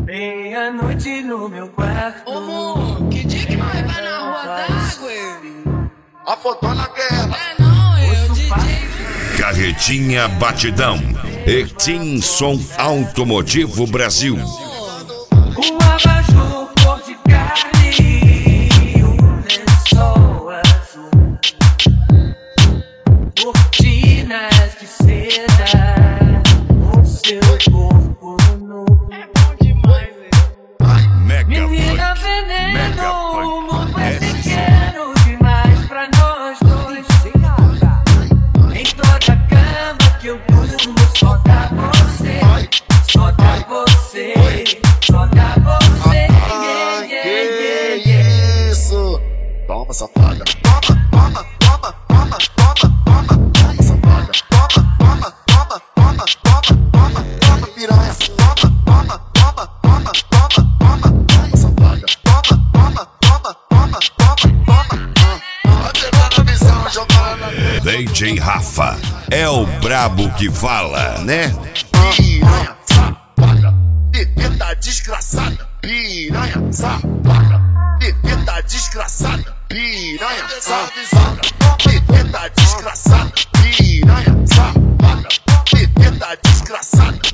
Meia-noite no meu quarto. Ô, amor, que dia que nós vai na rua d'água? A fotona quer ela. Não, é o DJ. Carretinha Batidão. Extim Som Automotivo Brasil. Um abajur cor de carne e um lençol azul. Cortinas de seda, o seu corpo nu. É bom demais, Mega Menina Funk. veneno, o mundo é pequeno demais pra nós dois. Em toda cama que eu durmo só dá você, só dá você, só dá você. Ai, que isso? Toma, safada. Toma, toma, toma, toma, toma, toma, toma, safada. Toma, toma, toma, toma, toma, toma, toma, piranha. Toma, toma, toma, toma, toma, toma, safada. Toma, toma, toma, toma, toma, toma. Vai pegar na visão, jogar na DJ Rafa. É o brabo que fala, né? piranha, safada. Bebida desgraçada. Piranha, safada. Bebida desgraçada. Piranha, safada. Bebida desgraçada. Piranha, safada. Bebida desgraçada.